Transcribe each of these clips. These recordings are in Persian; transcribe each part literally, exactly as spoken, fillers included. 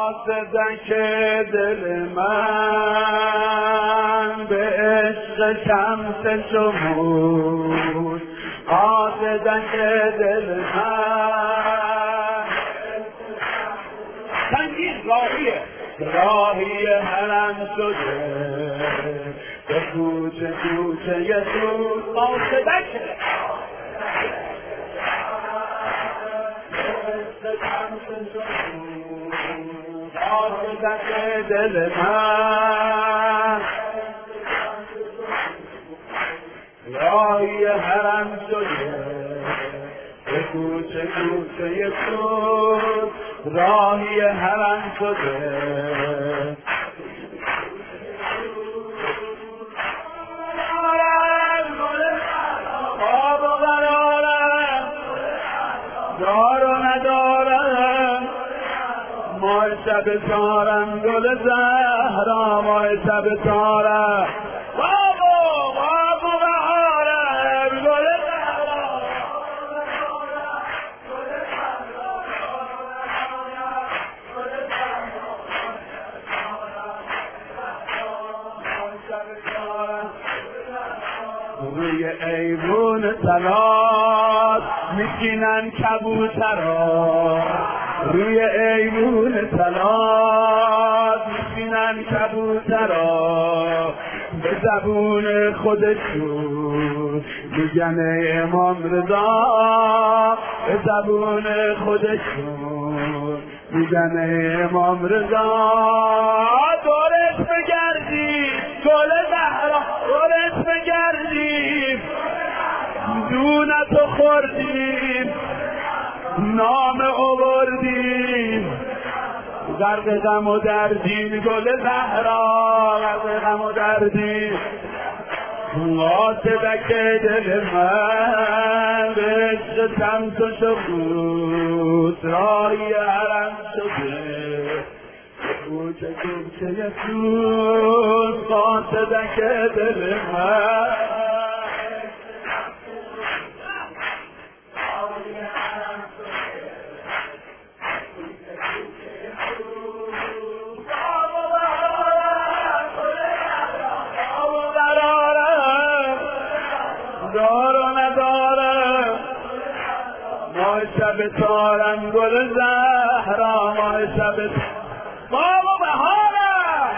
قاصدک دل من به عشق شمس شموس، قاصدک دل من سنگین راهیه راهی حرم شده به کوچه کوچه یسوس، قاصدک قاصدک دل من راهی حرم شده به کوچه کوچه یسوس، راهی حرم شده. آب و قرارم دار و ندارم، ماه شب تارم گل زهرا، ماه شب تارم آب و آب و بهارم گل زهرا، روی ایوون سلات میشینن کبوترها، روی ایوون سلات میشینن کبوترها، به زبون خودشون میگن امام رضا، به زبون خودشون میگن امام رضا. دورش بگردیم گل زهرا، دورش بگردیم دونتو خوردیم، نام آوردیم، غرق غم و دردیم گل زهرا، غرق غم و دردیم. قاصدک دل من به عشق شمس و شموس، راهی حرم شده کوچه کوچه یسوس، قاصدک دل من دار و ندارم، ماه شب تارم گل زهرا، ماه شب باب و بهارم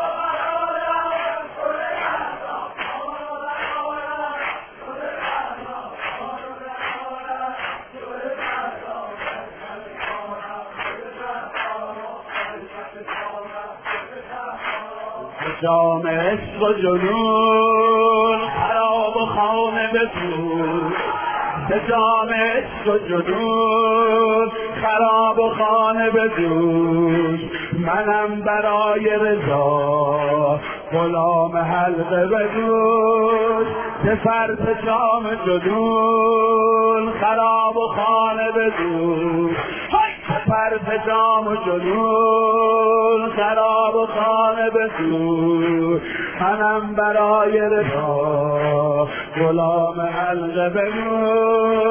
جام عشق و جنون خراب و خانه بفروش، به جام عشق و جنون خراب و خانه بفروش. منم برای رضا غلام حلقه بدوش، به فرط جام جنون خراب و خانه بدوش، فرط جام و جنون خراب و خانه بدوش. منم برای رضا غلام حلقه بدوش،